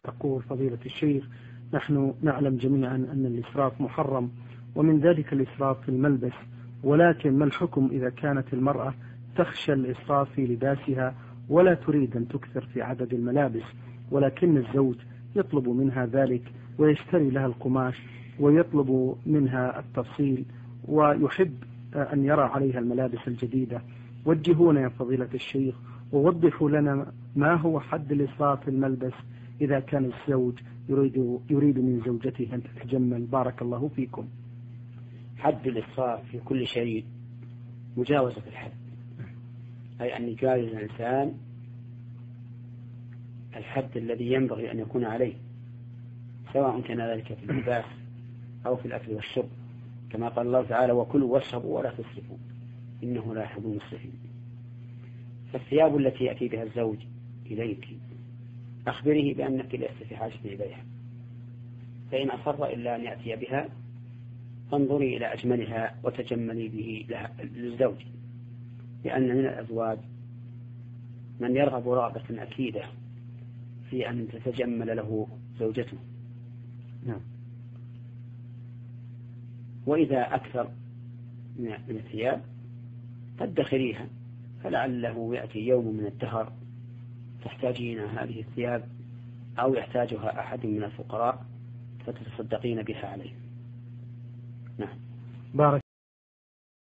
تقول فضيلة الشيخ: نحن نعلم جميعا أن الإسراف محرم، ومن ذلك الإسراف في الملبس، ولكن ما الحكم إذا كانت المرأة تخشى الإسراف في لباسها ولا تريد أن تكثر في عدد الملابس، ولكن الزوج يطلب منها ذلك ويشتري لها القماش ويطلب منها التفصيل ويحب أن يرى عليها الملابس الجديدة؟ وجهونا يا فضيلة الشيخ ووضحوا لنا ما هو حد الإسراف في الملبس إذا كان الزوج يريد من زوجته أن تتجمل. بارك الله فيكم. حد الإسراف في كل شيء مجاوزة الحد، أي أن يجاوز الإنسان الحد الذي ينبغي أن يكون عليه، سواء كان ذلك في اللباس أو في الأكل والشرب، كما قال الله تعالى: وكلوا واشربوا ولا تسرفوا إنه لا يحب المسرفين. فالثياب التي يأتي بها الزوج إليك أخبره بأنك لست في حاجة إليها، فإن أصر إلا أن يأتي بها فانظري إلى أجملها وتجملي به للزوج، لأن من الأزواج من يرغب رغبة أكيدة في أن تتجمل له زوجته. نعم. وإذا أكثر من الثياب فادخريها، فلعله يأتي يوم من الدهر تحتاجين هذه الثياب أو يحتاجها أحد من الفقراء فتتصدقين بها عليه. نعم. بارك